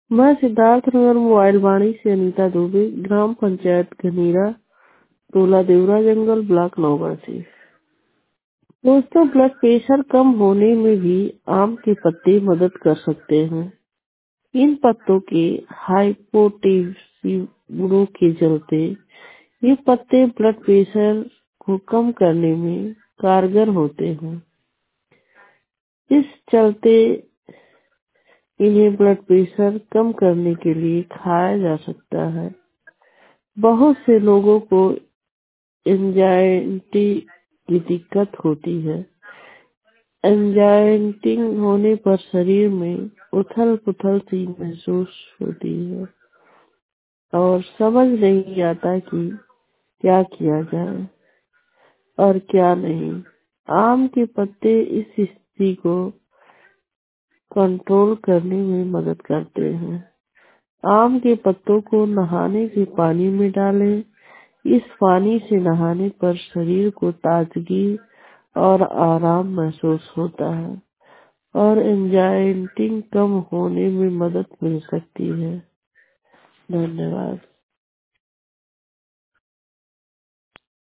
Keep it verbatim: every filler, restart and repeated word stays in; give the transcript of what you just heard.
मैं सिद्धार्थ नगर मोबाइल वाणी से अनीता दुबे, ग्राम पंचायत घनीरा, टोला देवरा जंगल, ब्लॉक नौगढ़ से। दोस्तों, ब्लड प्रेशर कम होने में भी आम के पत्ते मदद कर सकते हैं। इन पत्तों के हाइपोटेंसिव गुणों के चलते ये पत्ते ब्लड प्रेशर को कम करने में कारगर होते हैं। इस चलते इन्हें ब्लड प्रेशर कम करने के लिए खाया जा सकता है। बहुत से लोगों को एंजाइटी की दिक्कत होती है। एंजाइटी होने पर शरीर में उथल पुथल सी महसूस होती है और समझ नहीं आता कि क्या किया जाए और क्या नहीं। आम के पत्ते इस स्थिति को कंट्रोल करने में मदद करते हैं। आम के पत्तों को नहाने के पानी में डालें। इस पानी से नहाने पर शरीर को ताजगी और आराम महसूस होता है और एंजाइटी कम होने में मदद मिल सकती है। धन्यवाद।